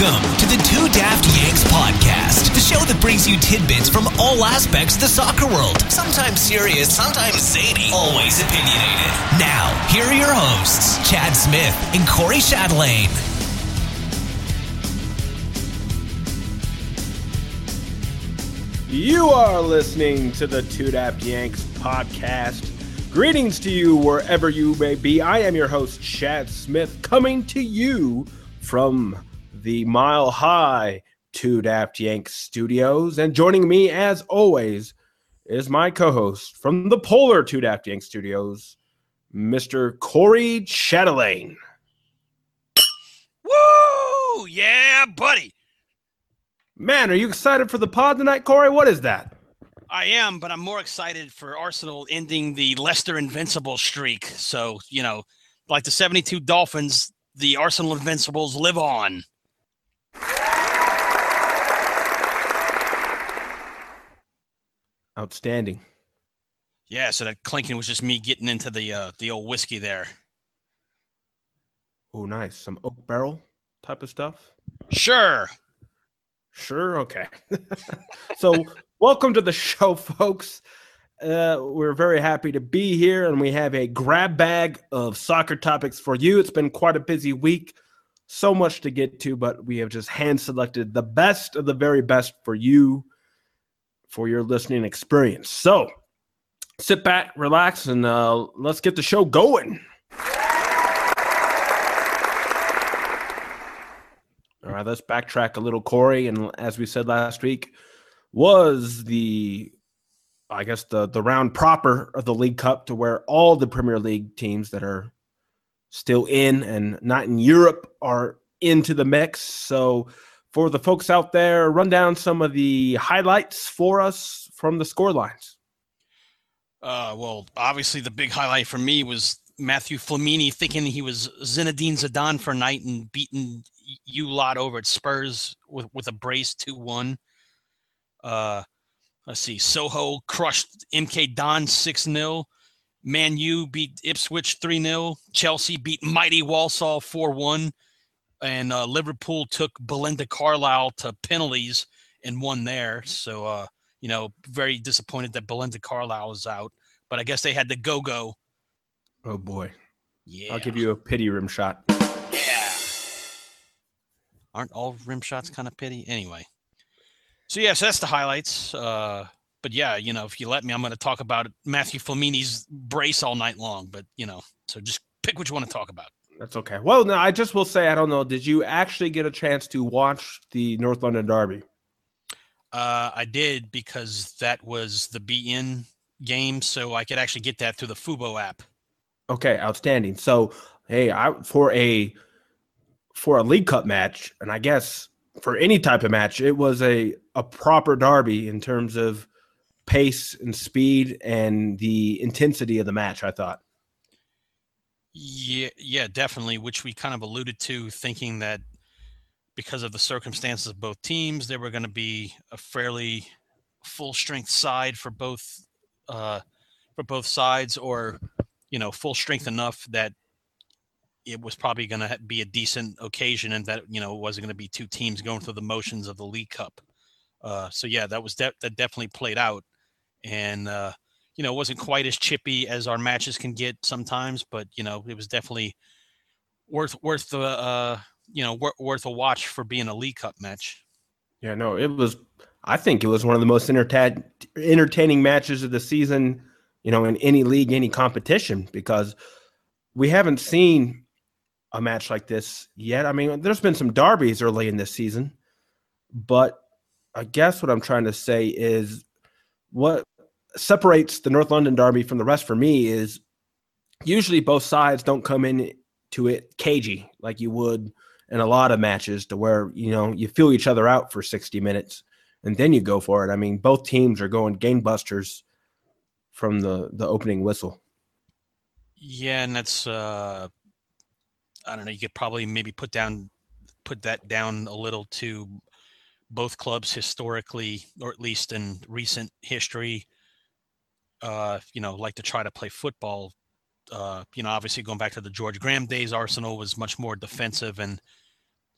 Welcome to the Two Daft Yanks podcast, the show that brings you tidbits from all aspects of the soccer world. Sometimes serious, sometimes zany, always opinionated. Now, here are your hosts, Chad Smith and Corey Chatelain. You are listening to the Two Daft Yanks podcast. Greetings to you wherever you may be. I am your host, Chad Smith, coming to you from the Mile High Two Daft Yanks studios. And joining me, as always, is my co-host from the Polar Two Daft Yanks studios, Mr. Corey Chatelain. Woo! Yeah, buddy. Man, are you excited for the pod tonight, Corey? What is that? I am, but I'm more excited for Arsenal ending the Leicester Invincible streak. So, like the 72 Dolphins, the Arsenal Invincibles live on. Outstanding. Yeah, so that clinking was just me getting into the old whiskey there. Oh, nice. Some oak barrel type of stuff? Sure. Okay. So welcome to the show, folks. We're very happy to be here, and we have a grab bag of soccer topics for you. It's been quite a busy week. So much to get to, but we have just hand-selected the best of the very best for you, for your listening experience. So sit back, relax, and let's get the show going. All right, let's backtrack a little, Corey. And as we said last week, was the round proper of the League Cup, to where all the Premier League teams that are still in and not in Europe are into the mix. So for the folks out there, run down some of the highlights for us from the scorelines. Well, obviously the big highlight for me was Matthew Flamini thinking he was Zinedine Zidane for a night and beating you lot over at Spurs with a brace 2-1. Let's see. Soho crushed MK Don 6-0. Man U beat Ipswich 3-0. Chelsea beat mighty Walsall 4-1. And Liverpool took Belinda Carlisle to penalties and won there. So, very disappointed that Belinda Carlisle was out. But I guess they had the go-go. Oh, boy. Yeah. I'll give you a pity rim shot. Yeah. Aren't all rim shots kind of pity? Anyway. So that's the highlights. But yeah, if you let me, I'm going to talk about Matthew Flamini's brace all night long. But, so just pick what you want to talk about. That's okay. Well, no, I just will say, I don't know. Did you actually get a chance to watch the North London Derby? I did, because that was the BN game. So I could actually get that through the Fubo app. Okay, outstanding. So, hey, for a League Cup match, and I guess for any type of match, it was a proper derby in terms of pace and speed and the intensity of the match, I thought. Yeah, definitely, which we kind of alluded to, thinking that because of the circumstances of both teams, there were going to be a fairly full-strength side for both sides, or full strength enough that it was probably going to be a decent occasion, and that it wasn't going to be two teams going through the motions of the League Cup. So yeah, that definitely played out, and it wasn't quite as chippy as our matches can get sometimes, but it was definitely worth a watch for being a League Cup match. Yeah, no, it was. I think it was one of the most entertaining matches of the season, in any league, any competition, because we haven't seen a match like this yet. I mean, there's been some derbies early in this season, but I guess what I'm trying to say is what separates the North London Derby from the rest for me is usually both sides don't come in to it cagey like you would in a lot of matches, to where, you feel each other out for 60 minutes and then you go for it. I mean, both teams are going gangbusters from the opening whistle. Yeah, and that's I don't know, you could probably maybe put that down a little to both clubs historically, or at least in recent history, like to try to play football. Obviously going back to the George Graham days, Arsenal was much more defensive and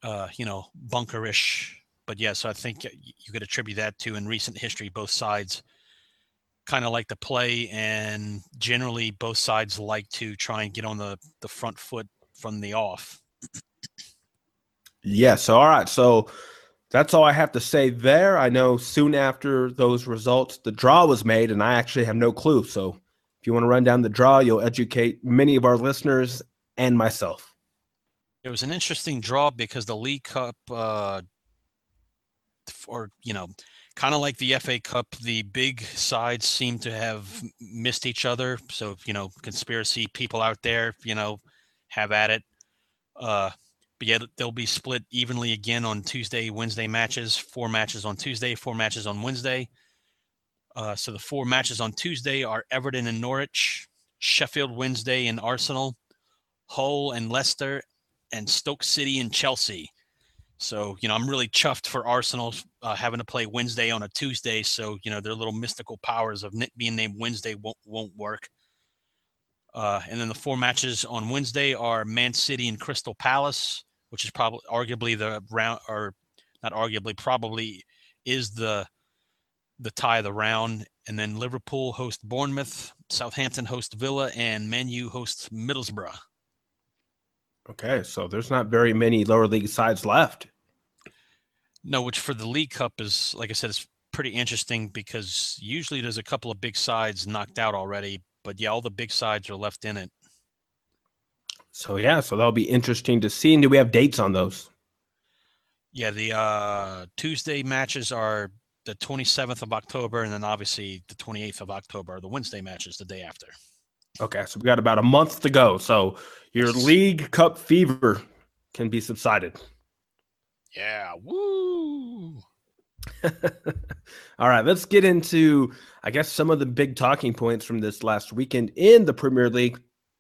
bunkerish. But yeah, so I think you could attribute that to, in recent history, both sides kind of like to play, and generally both sides like to try and get on the front foot from the off. Yeah, so all right. So that's all I have to say there. I know soon after those results, the draw was made, and I actually have no clue. So if you want to run down the draw, you'll educate many of our listeners and myself. It was an interesting draw because the League Cup, kind of like the FA Cup, the big sides seem to have missed each other. So, conspiracy people out there, have at it. But yet they'll be split evenly again on Tuesday, Wednesday matches, 4 matches on Tuesday, 4 matches on Wednesday. So the 4 matches on Tuesday are Everton and Norwich, Sheffield Wednesday and Arsenal, Hull and Leicester, and Stoke City and Chelsea. So, I'm really chuffed for Arsenal having to play Wednesday on a Tuesday. So, their little mystical powers of being named Wednesday won't work. And then the 4 matches on Wednesday are Man City and Crystal Palace, which is probably arguably the round, or not arguably, probably is the tie of the round. And then Liverpool host Bournemouth, Southampton host Villa, and Man U hosts Middlesbrough. Okay, so there's not very many lower league sides left. No, which for the League Cup is, like I said, it's pretty interesting because usually there's a couple of big sides knocked out already, but yeah, all the big sides are left in it. So that'll be interesting to see. And do we have dates on those? Yeah, the Tuesday matches are the 27th of October, and then obviously the 28th of October are the Wednesday matches the day after. Okay, so we got about a month to go. So your League Cup fever can be subsided. Yeah, woo! All right, let's get into, I guess, some of the big talking points from this last weekend in the Premier League.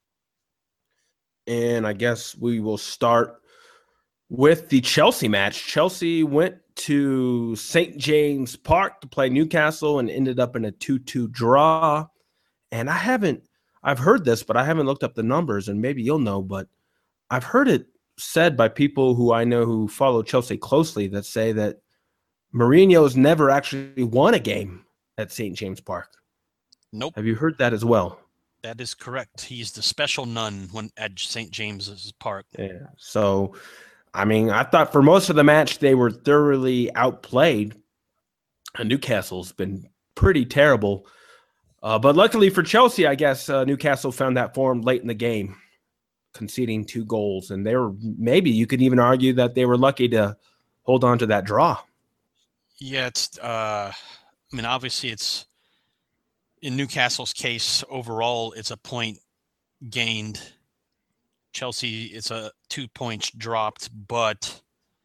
And I guess we will start with the Chelsea match. Chelsea went to St. James Park to play Newcastle and ended up in a 2-2 draw. And I've heard this, but I haven't looked up the numbers, and maybe you'll know, but I've heard it said by people who I know who follow Chelsea closely that say that Mourinho's never actually won a game at St. James Park. Nope. Have you heard that as well? That is correct. He's the special nun at St. James's Park. Yeah. So, I mean, I thought for most of the match they were thoroughly outplayed. Newcastle's been pretty terrible. But luckily for Chelsea, I guess Newcastle found that form late in the game, conceding 2 goals. And maybe you could even argue that they were lucky to hold on to that draw. Yeah, obviously it's, in Newcastle's case, overall, it's a point gained. Chelsea, it's a 2 points dropped, but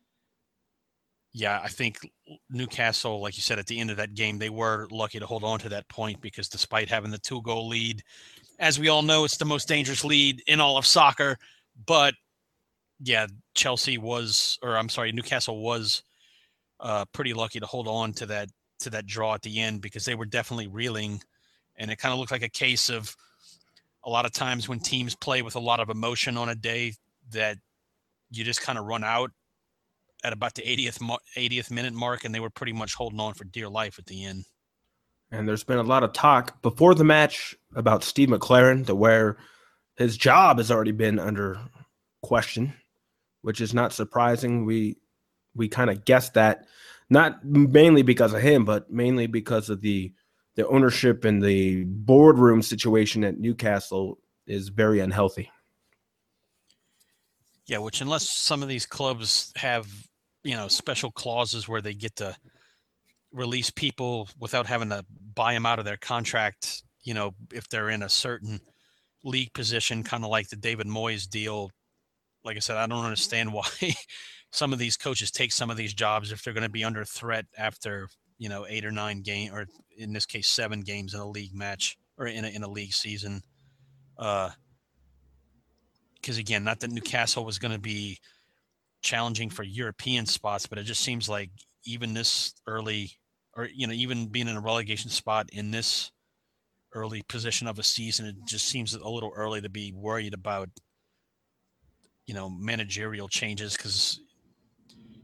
yeah, I think Newcastle, like you said, at the end of that game, they were lucky to hold on to that point because despite having the 2-goal lead, as we all know, it's the most dangerous lead in all of soccer. But yeah, Newcastle was pretty lucky to hold on to that draw at the end because they were definitely reeling. And it kind of looked like a case of a lot of times when teams play with a lot of emotion on a day that you just kind of run out at about the 80th minute mark, and they were pretty much holding on for dear life at the end. And there's been a lot of talk before the match about Steve McLaren, to where his job has already been under question, which is not surprising. We kind of guessed that, not mainly because of him, but mainly because of the ownership and the boardroom situation at Newcastle is very unhealthy. Yeah, which unless some of these clubs have, special clauses where they get to release people without having to buy them out of their contract, if they're in a certain league position, kind of like the David Moyes deal. Like I said, I don't understand why some of these coaches take some of these jobs if they're going to be under threat after, 8 or 9 games, or in this case, 7 games in a league match or in a league season. Because again, not that Newcastle was going to be challenging for European spots, but it just seems like even this early, or even being in a relegation spot in this early position of a season, it just seems a little early to be worried about managerial changes, because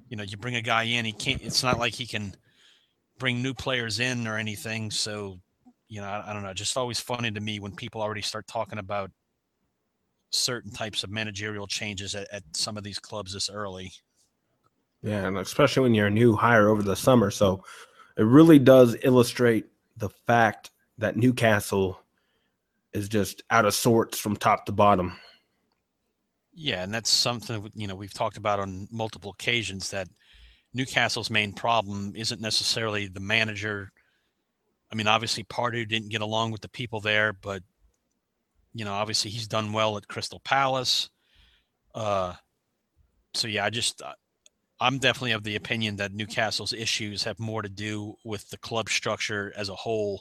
you bring a guy in, it's not like he can bring new players in or anything. So, I don't know. Just always funny to me when people already start talking about certain types of managerial changes at some of these clubs this early. Yeah, and especially when you're a new hire over the summer. So it really does illustrate the fact that Newcastle is just out of sorts from top to bottom. Yeah, and that's something, we've talked about on multiple occasions, that Newcastle's main problem isn't necessarily the manager. I mean, obviously Pardew didn't get along with the people there, but, obviously he's done well at Crystal Palace. So, yeah, I'm definitely of the opinion that Newcastle's issues have more to do with the club structure as a whole.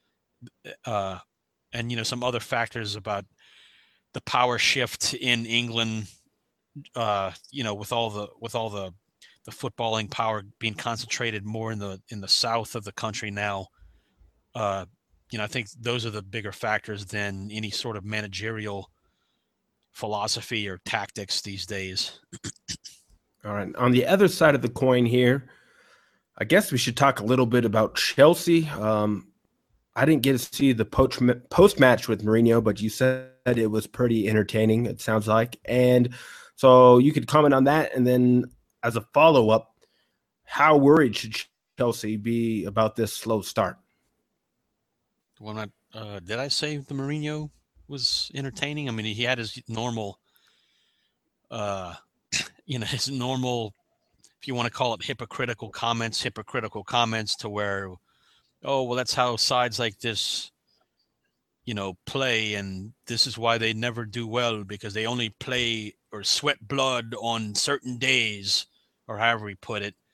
And, some other factors about the power shift in England, with all the footballing power being concentrated more in the south of the country now. I think those are the bigger factors than any sort of managerial philosophy or tactics these days. All right. On the other side of the coin here, I guess we should talk a little bit about Chelsea. I didn't get to see the post-match with Mourinho, but you said it was pretty entertaining, it sounds like. And so you could comment on that. And then as a follow-up, how worried should Chelsea be about this slow start? Well, did I say the Mourinho was entertaining? I mean, he had his normal, his normal, if you want to call it hypocritical comments to where, oh, well, that's how sides like this, play. And this is why they never do well, because they only play or sweat blood on certain days, or however he put it.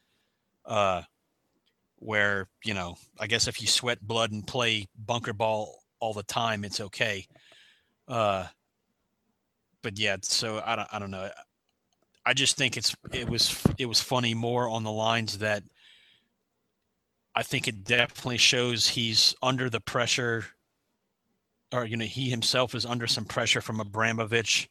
Where, I guess if you sweat blood and play bunker ball all the time, it's okay. But yeah, so I don't know. I just think it was funny more on the lines that I think it definitely shows he's under the pressure, or, he himself is under some pressure from Abramovich,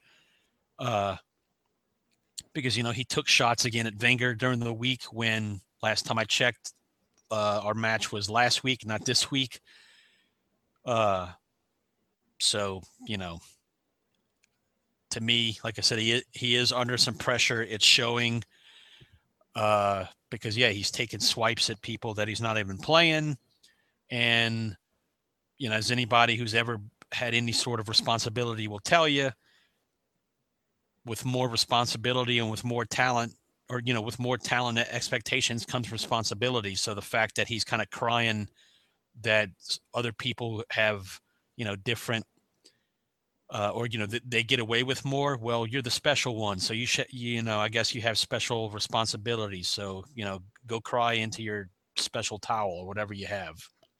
because, he took shots again at Wenger during the week when last time I checked, our match was last week, not this week. So, to me, like I said, he is under some pressure. It's showing, because, yeah, he's taking swipes at people that he's not even playing. And, as anybody who's ever had any sort of responsibility will tell you, with more responsibility and with more talent, or, with more talent expectations comes responsibility. So the fact that he's kind of crying that other people have, different, or, they get away with more. Well, you're the special one. So you should, I guess you have special responsibilities. So, go cry into your special towel or whatever you have.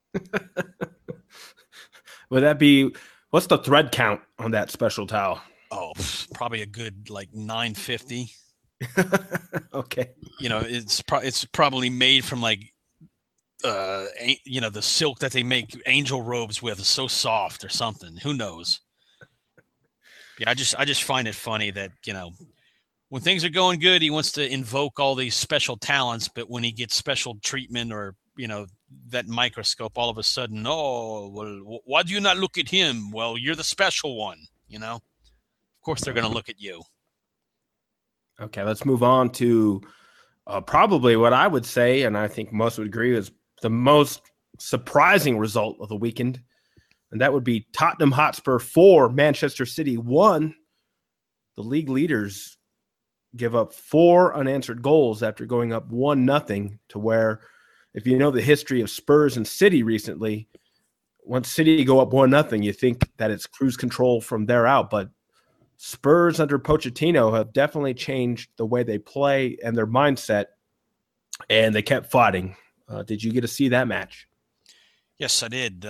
Would that be, what's the thread count on that special towel? Oh, probably a good, 950. Okay. It's probably made from the silk that they make angel robes with is so soft or something. Who knows? Yeah, I just find it funny that, when things are going good, he wants to invoke all these special talents, but when he gets special treatment or, that microscope, all of a sudden, oh, well, why do you not look at him? Well, you're the special one, Of course they're going to look at you. Okay, let's move on to probably what I would say, and I think most would agree, is the most surprising result of the weekend, and that would be Tottenham Hotspur 4, Manchester City 1. The league leaders give up 4 unanswered goals after going up 1-0, to where, if you know the history of Spurs and City recently, once City go up 1-0, you think that it's cruise control from there out, but Spurs under Pochettino have definitely changed the way they play and their mindset, and they kept fighting. Did you get to see that match? Yes, I did.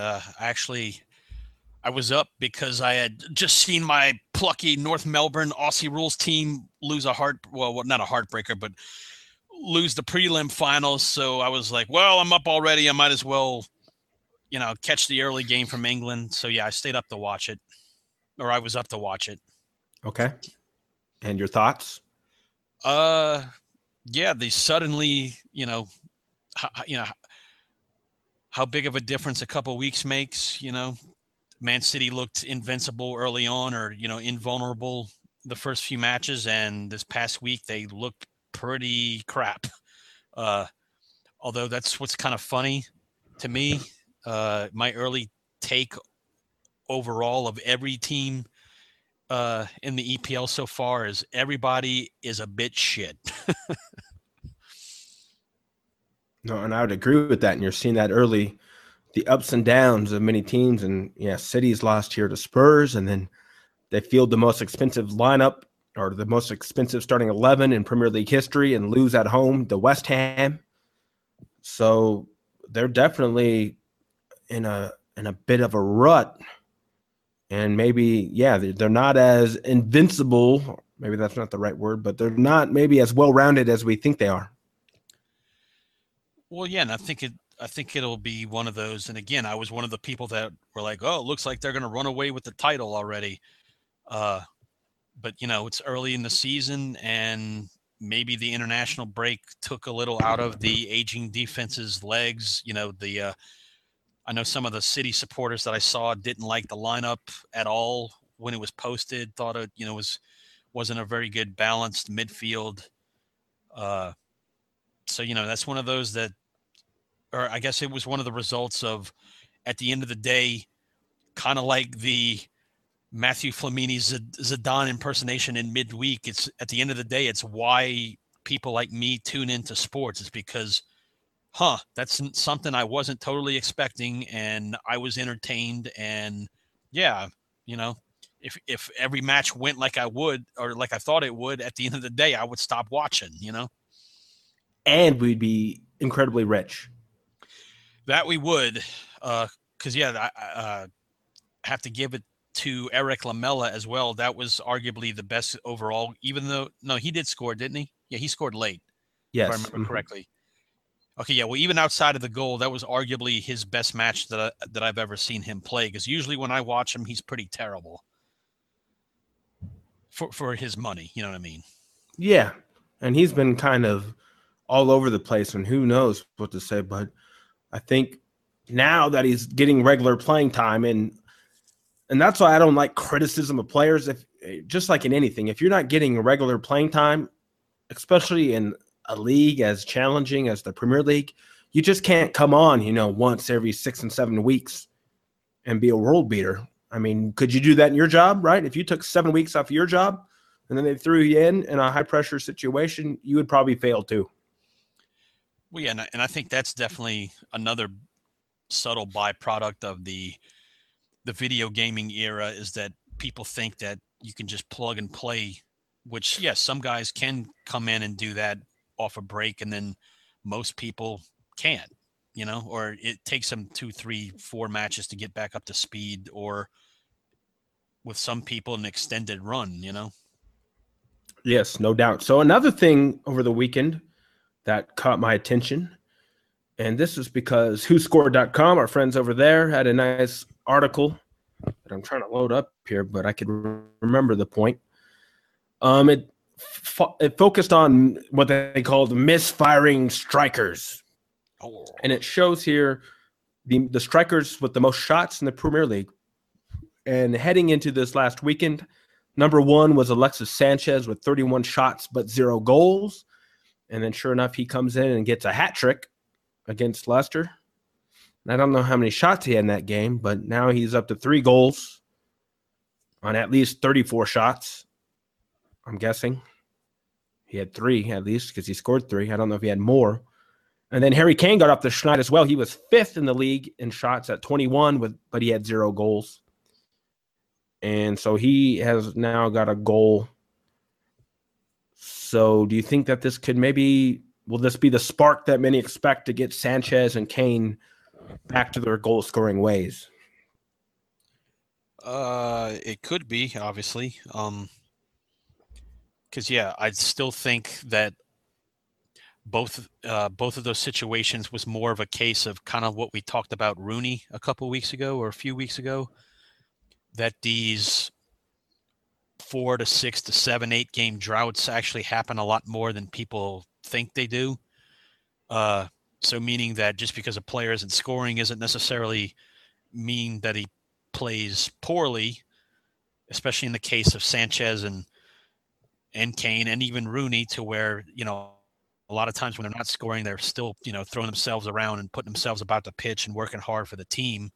I was up because I had just seen my plucky North Melbourne Aussie Rules team lose not a heartbreaker, but lose the prelim finals. So I was like, well, I'm up already. I might as well, catch the early game from England. So, yeah, I stayed up to watch it, or I was up to watch it. Okay. And your thoughts? Yeah, they suddenly, how big of a difference a couple weeks makes. Man City looked invincible early on, or invulnerable the first few matches, and this past week they looked pretty crap. Although that's what's kind of funny to me. My early take overall of every team in the EPL so far is everybody is a bit shit. No, and I would agree with that. And you're seeing that early, the ups and downs of many teams. And yeah, City's lost here to Spurs, and then they field the most expensive lineup or the most expensive starting 11 in Premier League history and lose at home to West Ham. So they're definitely in a bit of a rut. And maybe, yeah, they're not as invincible. Maybe that's not the right word, but they're not maybe as well-rounded as we think they are. Well, yeah, and I think it'll be one of those. And again, I was one of the people that were like, "Oh, it looks like they're going to run away with the title already." But it's early in the season, and maybe the international break took a little out of the aging defense's legs. I know some of the City supporters that I saw didn't like the lineup at all when it was posted. Thought it, wasn't a very good balanced midfield. So that's one of those that, or I guess it was one of the results of, at the end of the day, kind of like the Matthew Flamini Zidane impersonation in midweek. It's at the end of the day, it's why people like me tune into sports. It's because, that's something I wasn't totally expecting, and I was entertained. And yeah, if every match went like I would, or like I thought it would, at the end of the day, I would stop watching. And we'd be incredibly rich. That we would, because I have to give it to Eric Lamela as well. That was arguably the best overall, even though, no, he did score, didn't he? Yeah, he scored late, yes, if I remember correctly. Okay, yeah, well, even outside of the goal, that was arguably his best match that I've ever seen him play, because usually when I watch him, he's pretty terrible for his money, you know what I mean? Yeah, and he's been kind of all over the place, and who knows what to say, but I think now that he's getting regular playing time, and that's why I don't like criticism of players. If just like in anything, if you're not getting regular playing time, especially in a league as challenging as the Premier League, you just can't come on, once every 6 and 7 weeks and be a world beater. I mean, could you do that in your job, right? If you took 7 weeks off of your job and then they threw you in a high pressure situation, you would probably fail too. Well, yeah, and I think that's definitely another subtle byproduct of the video gaming era, is that people think that you can just plug and play, which, yes, some guys can come in and do that off a break, and then most people can't, or it takes them 2, 3, 4 matches to get back up to speed, or with some people an extended run, Yes, no doubt. So another thing over the weekend that caught my attention, and this is because WhoScored.com, our friends over there, had a nice article that I'm trying to load up here, but I could remember the point. It focused on what they called misfiring strikers. Oh. And it shows here the strikers with the most shots in the Premier League. And heading into this last weekend, number 1 was Alexis Sanchez with 31 shots but 0 goals. And then sure enough, he comes in and gets a hat trick against Leicester. And I don't know how many shots he had in that game, but now he's up to 3 goals on at least 34 shots, I'm guessing. He had 3 at least because he scored 3. I don't know if he had more. And then Harry Kane got off the schneid as well. He was 5th in the league in shots at 21, but he had 0 goals. And so he has now got a goal. So do you think that this could will this be the spark that many expect to get Sanchez and Kane back to their goal-scoring ways? It could be, obviously. Because, yeah, I still think that both of those situations was more of a case of kind of what we talked about Rooney a couple weeks ago or a few weeks ago, that these 4 to 6 to 7, 8 game droughts actually happen a lot more than people think they do. So meaning that just because a player isn't scoring isn't necessarily mean that he plays poorly, especially in the case of Sanchez and Kane and even Rooney, to where, a lot of times when they're not scoring, they're still, throwing themselves around and putting themselves about the pitch and working hard for the team.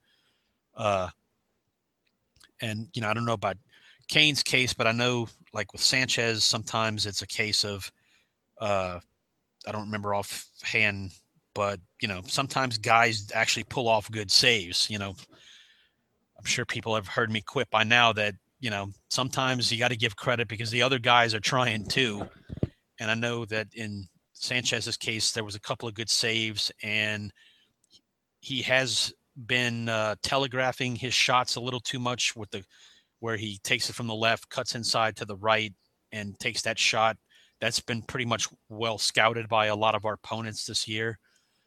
And, I don't know about Kane's case, but I know, like with Sanchez, sometimes it's a case of, I don't remember offhand, but, sometimes guys actually pull off good saves. I'm sure people have heard me quip by now that, sometimes you got to give credit because the other guys are trying too. And I know that in Sanchez's case, there was a couple of good saves, and he has been telegraphing his shots a little too much where he takes it from the left, cuts inside to the right, and takes that shot. That's been pretty much well scouted by a lot of our opponents this year.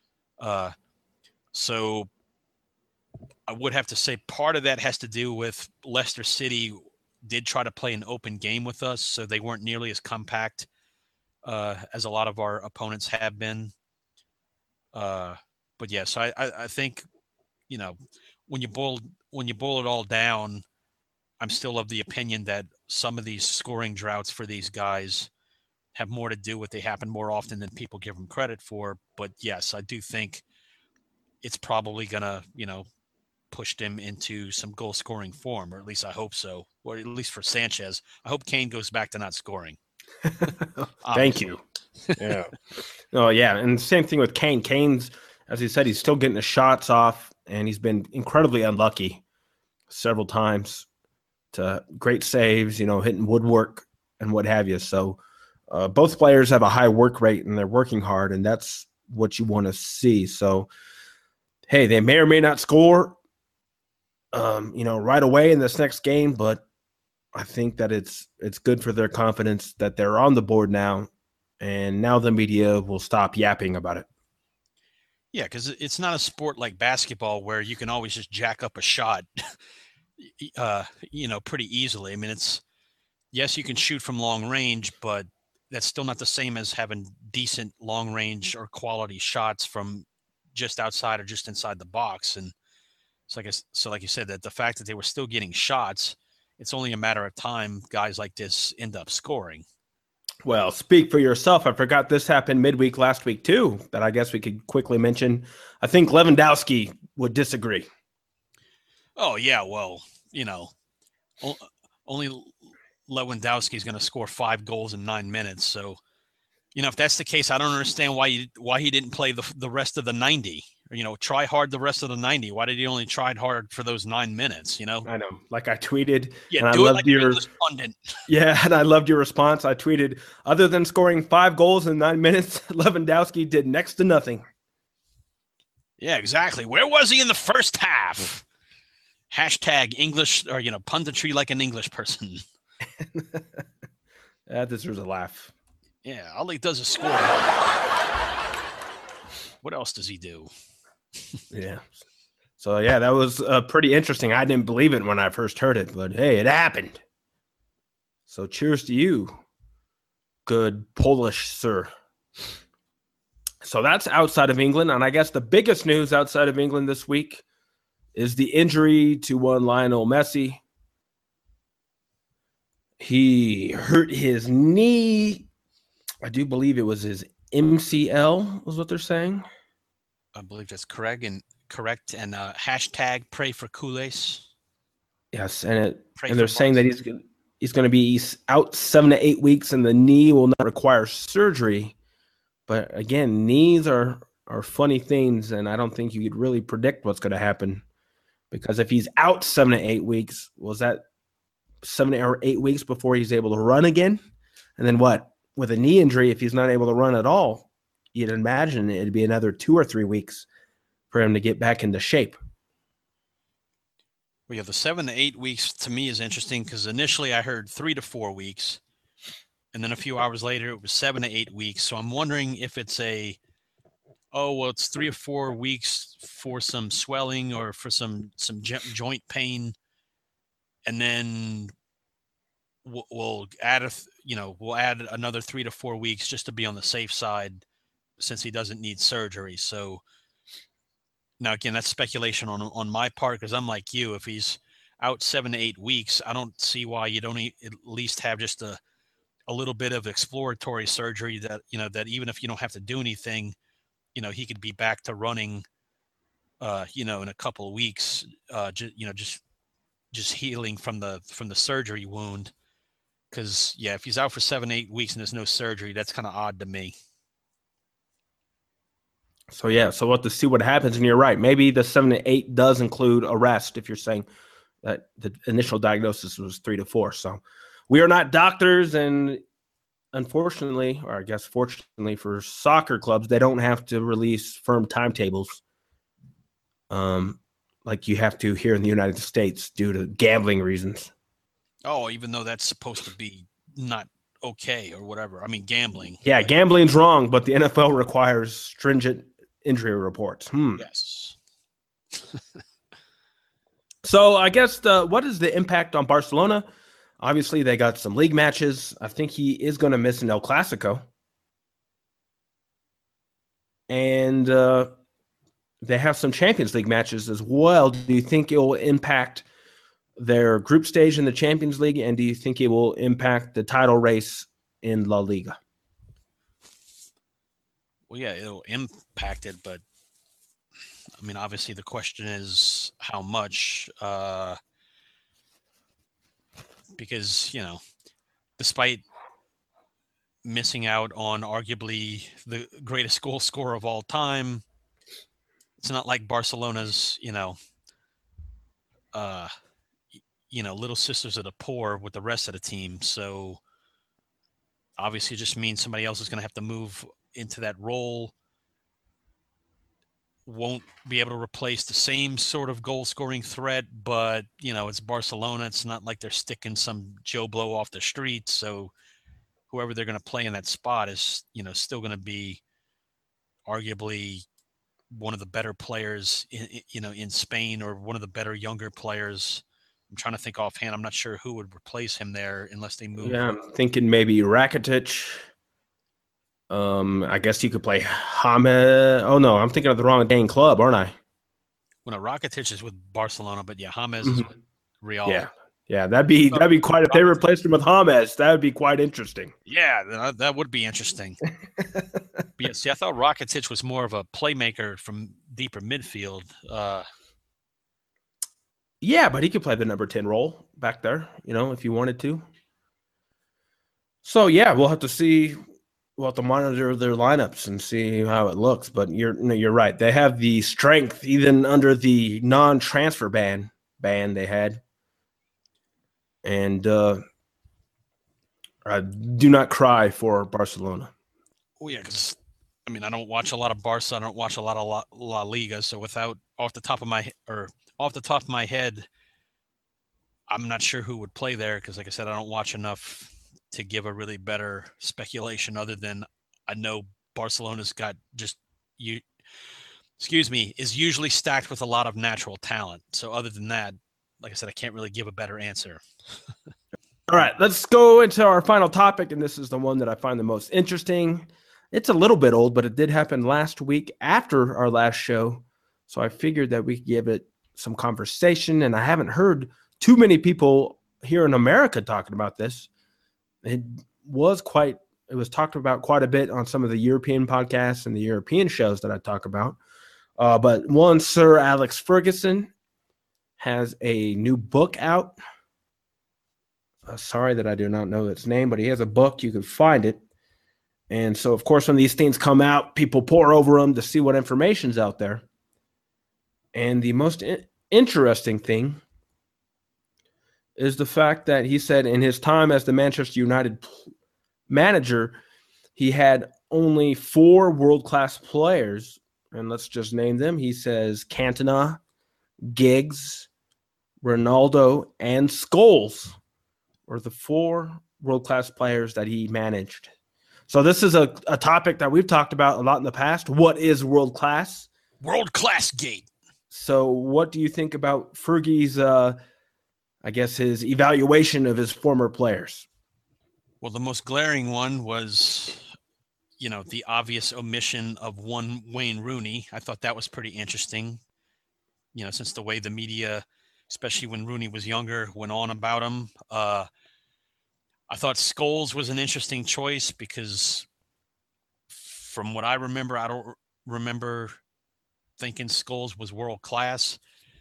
So I would have to say part of that has to do with Leicester City did try to play an open game with us, so they weren't nearly as compact as a lot of our opponents have been. But yeah, so I think, when you boil it all down, I'm still of the opinion that some of these scoring droughts for these guys have more to do with they happen more often than people give them credit for. But yes, I do think it's probably gonna, push them into some goal scoring form, or at least I hope so. Or at least for Sanchez, I hope Kane goes back to not scoring. Thank you. Yeah. Oh yeah. And same thing with Kane. Kane's, as he said, he's still getting the shots off, and he's been incredibly unlucky several times to great saves, hitting woodwork and what have you. So both players have a high work rate and they're working hard, and that's what you want to see. So, hey, they may or may not score, right away in this next game, but I think that it's good for their confidence that they're on the board now, and now the media will stop yapping about it. Yeah, because it's not a sport like basketball where you can always just jack up a shot, pretty easily. I mean, yes, you can shoot from long range, but that's still not the same as having decent long range or quality shots from just outside or just inside the box. And so like you said, that the fact that they were still getting shots, it's only a matter of time guys like this end up scoring. Well, speak for yourself. I forgot this happened midweek last week too, that I guess we could quickly mention. I think Lewandowski would disagree. Oh, yeah. Well, only Lewandowski is going to score 5 goals in 9 minutes. So, if that's the case, I don't understand why he didn't play the rest of the 90. Try hard the rest of the 90. Why did he only try hard for those 9 minutes? I know. Like I tweeted. Yeah, and do I it loved like your English pundit. Yeah, and I loved your response. I tweeted, other than scoring 5 goals in 9 minutes, Lewandowski did next to nothing. Yeah, exactly. Where was he in the first half? Hashtag English, or punditry like an English person. That deserves a laugh. Yeah, all he does is score. What else does he do? Yeah. So, yeah, that was pretty interesting. I didn't believe it when I first heard it, but hey, it happened. So cheers to you, good Polish sir. So that's outside of England. And I guess the biggest news outside of England this week is the injury to one Lionel Messi. He hurt his knee. I do believe it was his MCL, was what they're saying. I believe that's correct. And hashtag pray for Kules. Yes, and they're saying that he's going to be out 7 to 8 weeks, and the knee will not require surgery. But again, knees are funny things, and I don't think you could really predict what's going to happen. Because if he's out 7 to 8 weeks, was that 7 or 8 weeks before he's able to run again? And then what? With a knee injury, if he's not able to run at all, you'd imagine it'd be another 2 or 3 weeks for him to get back into shape. Well, yeah, the 7 to 8 weeks to me is interesting because initially I heard 3 to 4 weeks. And then a few hours later, it was 7 to 8 weeks. So I'm wondering if it's it's 3 or 4 weeks for some swelling or for some joint pain. And then we'll add we'll add another 3 to 4 weeks just to be on the safe side, since he doesn't need surgery. So now again, that's speculation on my part, because I'm like you. If he's out 7 to 8 weeks, I don't see why you don't at least have just a little bit of exploratory surgery that, that even if you don't have to do anything, he could be back to running, in a couple of weeks, just healing from the surgery wound. Because, if he's out for 7, 8 weeks and there's no surgery, that's kind of odd to me. So we'll have to see what happens. And you're right. Maybe the 7 to 8 does include a rest, if you're saying that the initial diagnosis was 3 to 4. So we are not doctors, and unfortunately, or I guess fortunately for soccer clubs, they don't have to release firm timetables like you have to here in the United States due to gambling reasons. Oh, even though that's supposed to be not okay or whatever. I mean, gambling. Yeah, gambling's wrong, but the NFL requires stringent injury reports. Yes. So I guess what is the impact on Barcelona? Obviously, they got some league matches. I think he is going to miss an El Clasico. And they have some Champions League matches as well. Do you think it will impact their group stage in the Champions League? And do you think it will impact the title race in La Liga? Well, yeah, it'll impact it, but I mean, obviously the question is how much, because, despite missing out on arguably the greatest goal scorer of all time, it's not like Barcelona's, little sisters of the poor with the rest of the team. So obviously it just means somebody else is going to have to move into that role. Won't be able to replace the same sort of goal scoring threat, but it's Barcelona. It's not like they're sticking some Joe Blow off the street. So whoever they're going to play in that spot is, still going to be arguably one of the better players in Spain, or one of the better younger players. I'm trying to think offhand. I'm not sure who would replace him there unless they move. Yeah, I'm thinking maybe Rakitic. I guess you could play James. Oh no, I'm thinking of the wrong dang club, aren't I? Well, no, Rakitic is with Barcelona, but yeah, James is with Real. Yeah, that'd be quite. If they replaced him with James, that would be quite interesting. Yeah, that would be interesting. But yeah, see, I thought Rakitic was more of a playmaker from deeper midfield. Yeah, but he could play the number 10 role back there, if you wanted to. So yeah, we'll have to see. We'll have to monitor their lineups and see how it looks. But you're right. They have the strength even under the non-transfer ban they had. And I do not cry for Barcelona. Oh yeah, because I don't watch a lot of Barca. I don't watch a lot of La Liga. So off the top of my head, I'm not sure who would play there, because, like I said, I don't watch enough to give a really better speculation, other than I know Barcelona's got is usually stacked with a lot of natural talent. So other than that, like I said, I can't really give a better answer. All right, let's go into our final topic, and this is the one that I find the most interesting. It's a little bit old, but it did happen last week after our last show, so I figured that we could give it some conversation, and I haven't heard too many people here in America talking about this. It was talked about quite a bit on some of the European podcasts and the European shows that I talk about. But one, Sir Alex Ferguson has a new book out. Sorry that I do not know its name, but he has a book. You can find it. And so, of course, when these things come out, people pore over them to see what information's out there. And the most interesting thing is the fact that he said in his time as the Manchester United manager, he had only 4 world-class players. And let's just name them. He says Cantona, Giggs, Ronaldo, and Scholes were the 4 world-class players that he managed. So this is a topic that we've talked about a lot in the past. What is world-class? World-class gate. So what do you think about Fergie's I guess, his evaluation of his former players? Well, the most glaring one was, the obvious omission of one Wayne Rooney. I thought that was pretty interesting, since the way the media, especially when Rooney was younger, went on about him. I thought Scholes was an interesting choice because from what I remember, I don't remember thinking Scholes was world class.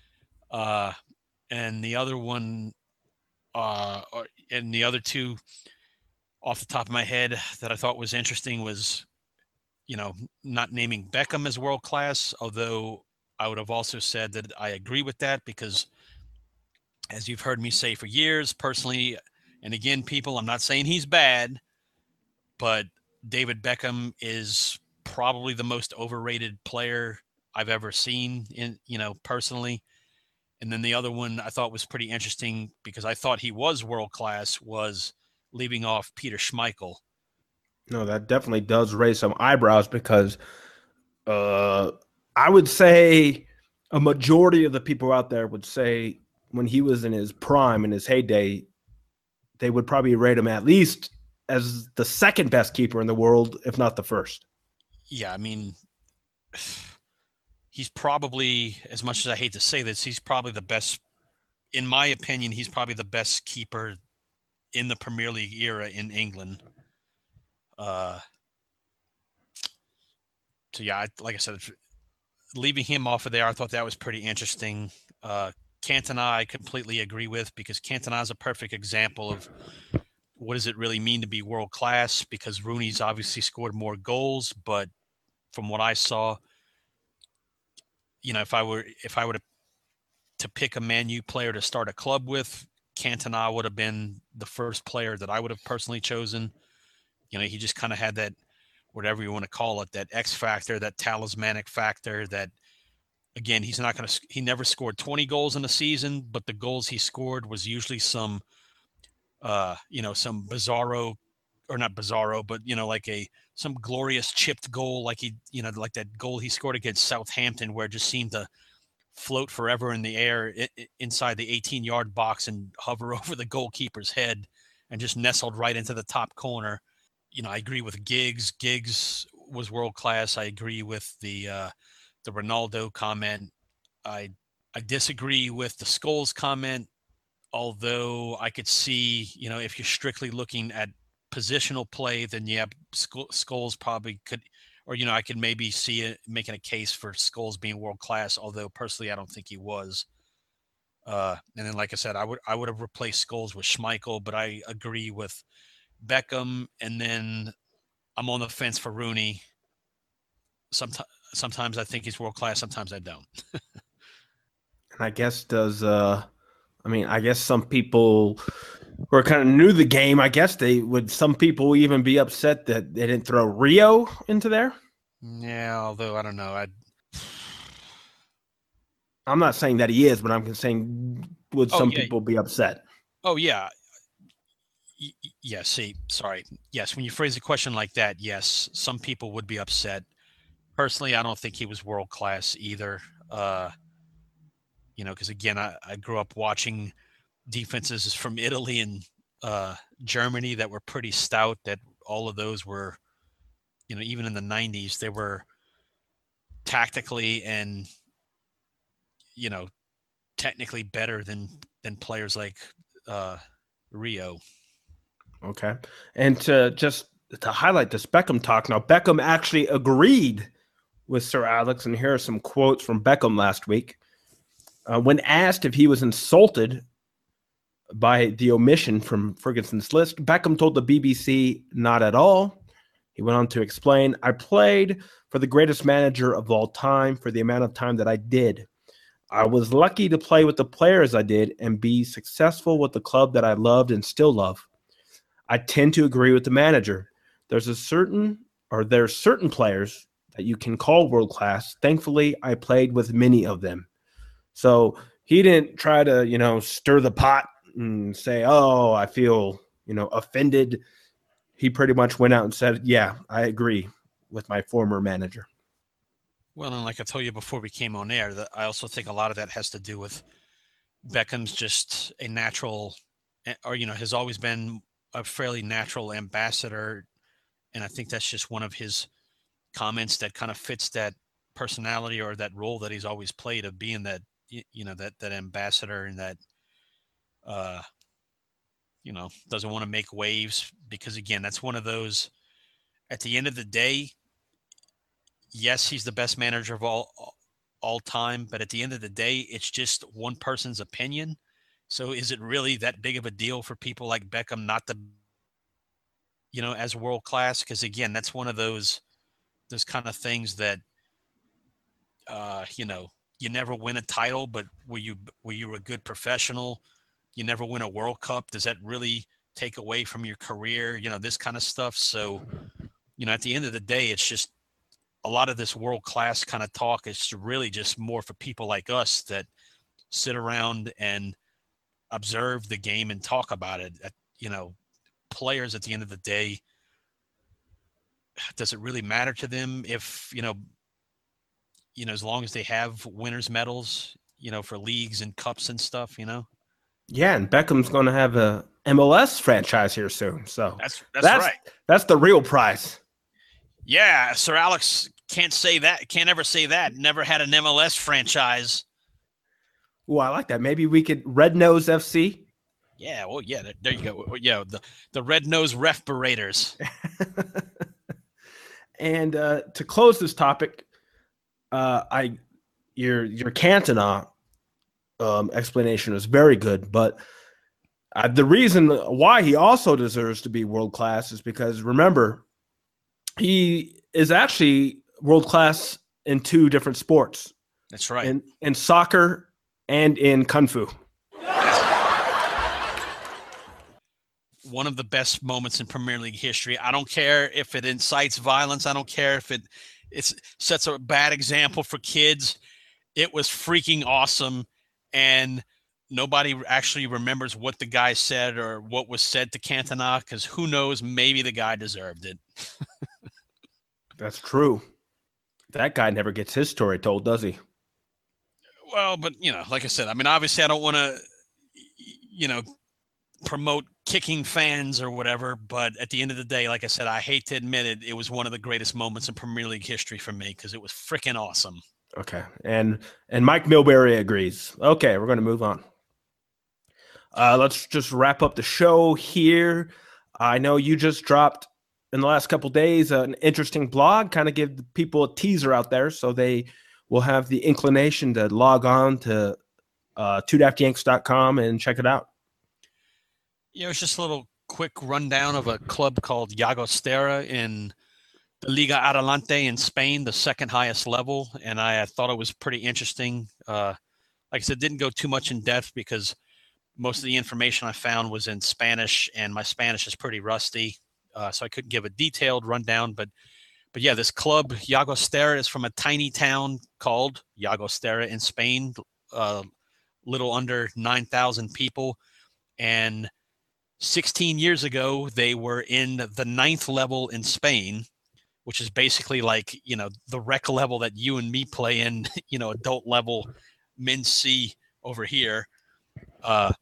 And the other one, and the other two off the top of my head that I thought was interesting was, not naming Beckham as world class, although I would have also said that I agree with that because, as you've heard me say for years, personally, and again, people, I'm not saying he's bad, but David Beckham is probably the most overrated player I've ever seen personally. And then the other one I thought was pretty interesting because I thought he was world class was leaving off Peter Schmeichel. No, that definitely does raise some eyebrows because I would say a majority of the people out there would say when he was in his prime, in his heyday, they would probably rate him at least as the second best keeper in the world, if not the first. Yeah, I mean, he's probably, as much as I hate to say this, he's probably the best, in my opinion, he's probably the best keeper in the Premier League era in England. So yeah, like I said, leaving him off of there, I thought that was pretty interesting. Cantona, I completely agree with because Cantona is a perfect example of what does it really mean to be world class because Rooney's obviously scored more goals, but from what I saw, if I were to pick a Man U player to start a club with, Cantona would have been the first player that I would have personally chosen. He just kind of had that, whatever you want to call it, that X factor, that talismanic factor that, again, he never scored 20 goals in a season, but the goals he scored was usually some bizarro, or not bizarro, but, some glorious chipped goal, like like that goal he scored against Southampton, where it just seemed to float forever in the air inside the 18-yard box and hover over the goalkeeper's head and just nestled right into the top corner. I agree with Giggs. Giggs was world class. I agree with the Ronaldo comment. I disagree with the Scholes comment, although I could see, if you're strictly looking at positional play, then yeah, Scholes probably could, or, I could maybe see it making a case for Scholes being world class, although personally I don't think he was. And then, like I said, I would have replaced Scholes with Schmeichel, but I agree with Beckham, and then I'm on the fence for Rooney. Sometimes I think he's world class, sometimes I don't. And I guess I guess some people who are kind of new to the game, I guess some people even be upset that they didn't throw Rio into there. Yeah, although I don't know. I'm not saying that he is, but I'm saying would some people be upset? Oh, yeah. Yes, when you phrase a question like that, yes, some people would be upset. Personally, I don't think he was world class either. Because again, I grew up watching defenses from Italy and Germany that were pretty stout. That all of those were, even in the 90s, they were tactically and technically better than players like Rio. Okay. And to highlight this Beckham talk, now Beckham actually agreed with Sir Alex, and here are some quotes from Beckham last week. When asked if he was insulted by the omission from Ferguson's list, Beckham told the BBC, "Not at all." He went on to explain, "I played for the greatest manager of all time for the amount of time that I did. I was lucky to play with the players I did and be successful with the club that I loved and still love. I tend to agree with the manager. There's certain players that you can call world class. Thankfully, I played with many of them." So he didn't try to, stir the pot and say, "Oh, I feel, offended." He pretty much went out and said, "Yeah, I agree with my former manager." Well, and like I told you before we came on air, that I also think a lot of that has to do with Beckham's just a natural, or, has always been a fairly natural ambassador. And I think that's just one of his comments that kind of fits that personality or that role that he's always played of being that, that ambassador, and that, doesn't want to make waves, because again, that's one of those, at the end of the day, yes, he's the best manager of all time, but at the end of the day, it's just one person's opinion. So is it really that big of a deal for people like Beckham not to, as world class? Because again, that's one of those kind of things that, you never win a title, but were you a good professional? You never win a World Cup. Does that really take away from your career? This kind of stuff. So, at the end of the day, it's just a lot of this world class kind of talk is really just more for people like us that sit around and observe the game and talk about it. Players at the end of the day, does it really matter to them if, as long as they have winners medals, for leagues and cups and stuff, Yeah, and Beckham's going to have a MLS franchise here soon. So that's right. That's the real prize. Yeah, Sir Alex can't say that. Can't ever say that. Never had an MLS franchise. Oh, I like that. Maybe we could Red Nose FC. Yeah, well, yeah, there you go. Yeah, the Red Nose Respirators. And to close this topic, your Cantona explanation was very good, but the reason why he also deserves to be world class is because, remember, he is actually world class in two different sports. That's right. In soccer and in Kung Fu. One of the best moments in Premier League history. I don't care if it incites violence. I don't care if it sets a bad example for kids. It was freaking awesome. And nobody actually remembers what the guy said or what was said to Cantona, because who knows, maybe the guy deserved it. That's true. That guy never gets his story told, does he? Well, but, like I said, I mean, obviously I don't want to, promote kicking fans or whatever, but at the end of the day, like I said, I hate to admit it, it was one of the greatest moments in Premier League history for me, because it was freaking awesome. Okay. And Mike Milbury agrees. Okay, we're going to move on. Let's just wrap up the show here. I know you just dropped in the last couple of days an interesting blog, kind of give people a teaser out there so they will have the inclination to log on to twodaftyanks.com and check it out. Yeah, it's just a little quick rundown of a club called Llagostera in the Liga Adelante in Spain, the second highest level. And I thought it was pretty interesting. Like I said, didn't go too much in depth because most of the information I found was in Spanish, and my Spanish is pretty rusty. So I couldn't give a detailed rundown. But yeah, this club, Llagostera, is from a tiny town called Llagostera in Spain, little under 9,000 people. And 16 years ago, they were in the 9th level in Spain, which is basically like, the rec level that you and me play in, adult level, men's C over here. But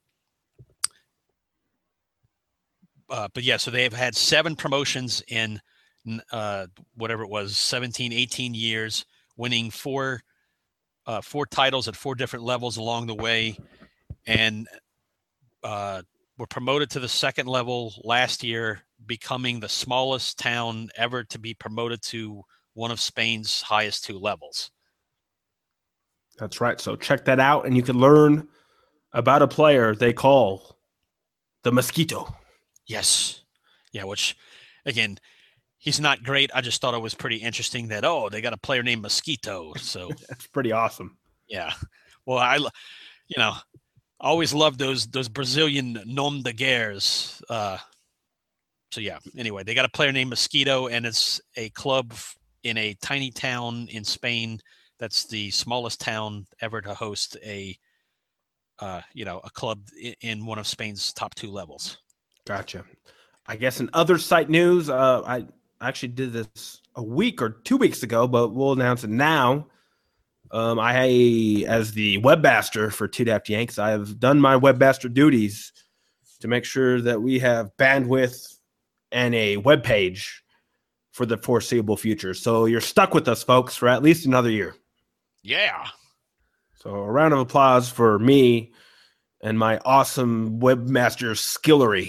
yeah, so they have had 7 promotions in whatever it was, 17, 18 years, winning 4 titles at 4 different levels along the way. And were promoted to the 2nd level last year, becoming the smallest town ever to be promoted to one of Spain's highest 2 levels. That's right. So check that out, and you can learn about a player they call the Mosquito. Yes. Yeah, which, again, he's not great. I just thought it was pretty interesting that, they got a player named Mosquito. So that's pretty awesome. Yeah. Well, I always loved those Brazilian nom de guerres. So yeah, anyway, they got a player named Mosquito, and it's a club in a tiny town in Spain. That's the smallest town ever to host a club in one of Spain's top 2 levels. Gotcha. I guess in other site news, I actually did this a week or 2 weeks ago, but we'll announce it now. As the webmaster for Two Daft Yanks, I have done my webmaster duties to make sure that we have bandwidth and a web page for the foreseeable future. So you're stuck with us, folks, for at least another year. Yeah. So a round of applause for me and my awesome webmaster skillery.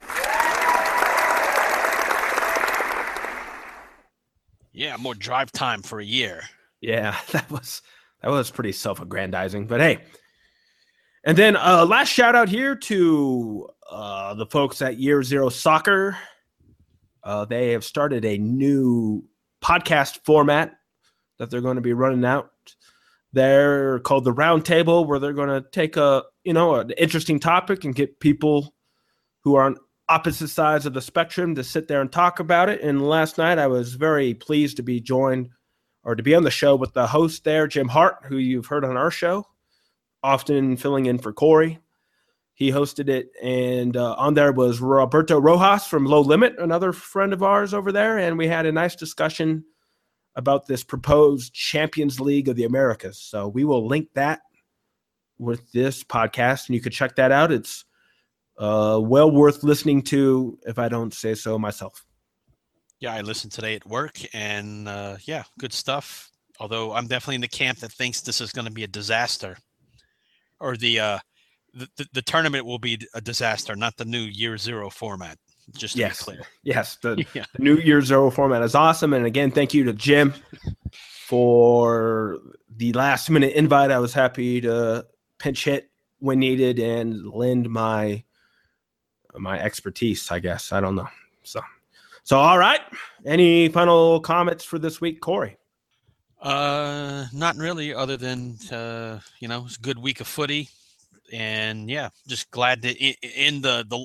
Yeah, more drive time for a year. Yeah, that was pretty self-aggrandizing, but hey. And then last shout out here to the folks at Year Zero Soccer. They have started a new podcast format that they're going to be running out. They're called the Round Table, where they're going to take an interesting topic and get people who are on opposite sides of the spectrum to sit there and talk about it. And last night I was very pleased to be on the show with the host there, Jim Hart, who you've heard on our show, often filling in for Corey. He hosted it, and on there was Roberto Rojas from Low Limit, another friend of ours over there, and we had a nice discussion about this proposed Champions League of the Americas. So we will link that with this podcast, and you could check that out. It's well worth listening to, if I don't say so myself. Yeah, I listened today at work, and good stuff. Although I'm definitely in the camp that thinks this is going to be a disaster, or the tournament will be a disaster, not the new Year Zero format. Just to be clear. Yes, the new Year Zero format is awesome. And again, thank you to Jim for the last minute invite. I was happy to pinch hit when needed and lend my expertise, I guess. I don't know. So all right. Any final comments for this week, Corey? Not really, other than it's a good week of footy. And just glad to in the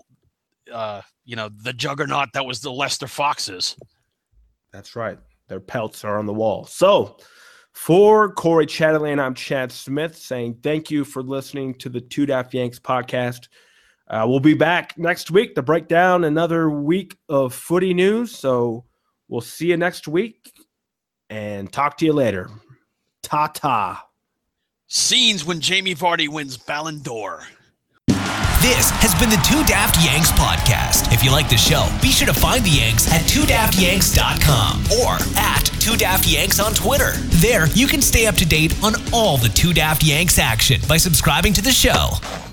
juggernaut that was the Leicester Foxes. That's right. Their pelts are on the wall. So for Corey Chatterley, I'm Chad Smith saying thank you for listening to the Two Daft Yanks podcast. We'll be back next week to break down another week of footy news. So we'll see you next week and talk to you later. Ta-ta. Scenes when Jamie Vardy wins Ballon d'Or. This has been the Two Daft Yanks podcast. If you like the show, be sure to find the Yanks at twodafyanks.com or at Two Daft Yanks on Twitter. There, you can stay up to date on all the Two Daft Yanks action by subscribing to the show.